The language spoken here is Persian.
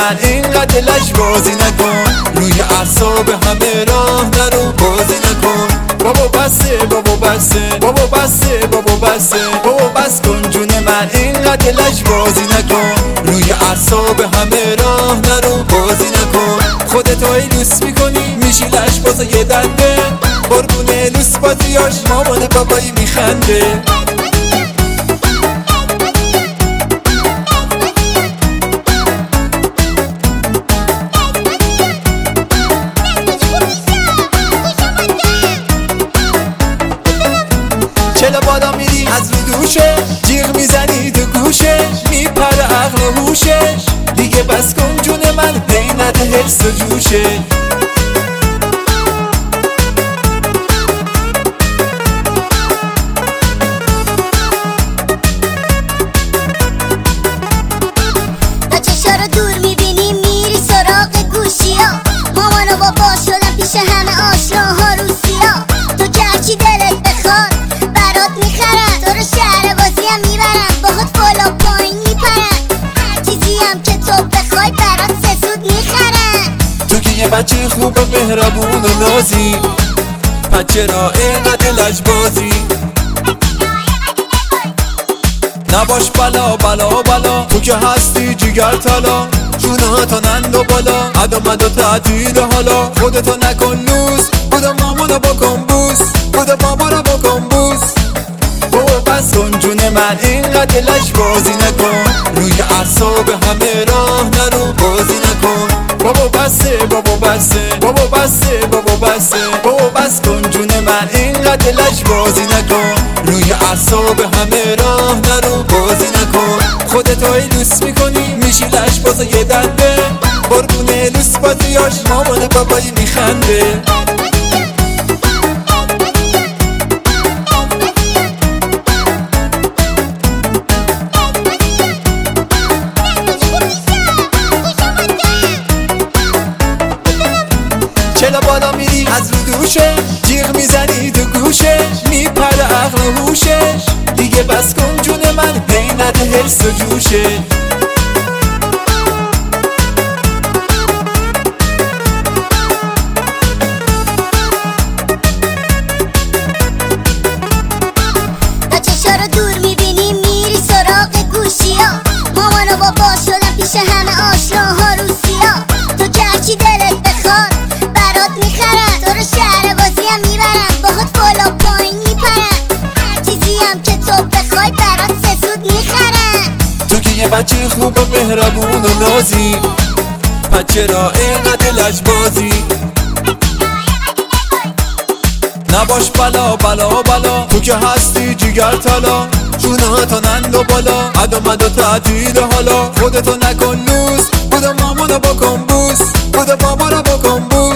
من اینقدر لجبازی نکن، روی اعصاب همه راه نرو بازی نکن. بابا بسه بابا بسه بابا بسه بابا بسه بابا بس کن جون من اینقدر لجبازی نکن، روی اعصاب همه راه نرو بازی نکن. خودتو ایلوس میکنی میشی لجباز یه دنده، قربونه لوس بازیاش مامان بابایی میخنده. چلا بالا میری از رو دوشه، جیغ میزنی تو گوشه، میپره عقل و هوشش. دیگه بس کن جون من حینت حرس و جوشه. تا چشا رو دور میبینی میری سراغ گوشی ها، مامان و بابا شدن پیش همه آشناها روسیا. تو که هرچی دلت بخواد برات میخرن، تو رو شهر بازی هم میبرن، باهات بالا پایین میپرن، هر چیزی هم که تو بخوای برات سسود میخرن. تو که یه بچه خوب و مهربون و نازی، پس چرا اینقدر لجبازی؟ نباش بلا بلا بلا، تو که هستی جگر طلا، جونه تا نند و بالا، عدم و تعطیل حالا. خودتو نکن لوس، خدا مامانو بکن بوس، خدا بابا بکن بوس. بابا بس کن جون من اینقدر لجبازی نکن، روی اعصاب همه راه نرو بازی نکن. بابا بسه بابا بسه بابا بسه بابا بسه بابا بس کن جون من اینقدر لجبازی نکن، روی اعصاب همه راه نرو بازی نکن. خودتو ایلوس میکنی میشی لجباز یه دنده، قربونه لوس بازیاش مامان بابایی میخنده. چلا بالا میری از رو دوشه، جیغ میزنی تو گوشه، میپره عقل و هوشش. دیگه بس کن جون من حینت حرس و جوشه. تا چشا رو دور میبینی میری سراغ گوشی ها، مامان و بابا شدن پیش همه آشناها روسیا. تو که هرچی دلت بخواد برات میخرن، تو رو شهر بازی هم میبرن، باهات بالا پایین میپرن، هر چیزی هم که تو بخوای برات سسود میخرن. تو که یه بچه خوب و مهربون و نازی، پس چرا اینقدر لجبازی؟ نباش بلا بلا بلا، تو که هستی جگر طلا، جونه تا نند و بالا، عدم و تعطیل حالا. خودتو نکن لوس، خدا مامانو بکن بوس، خدا بابا رو بکن بوس.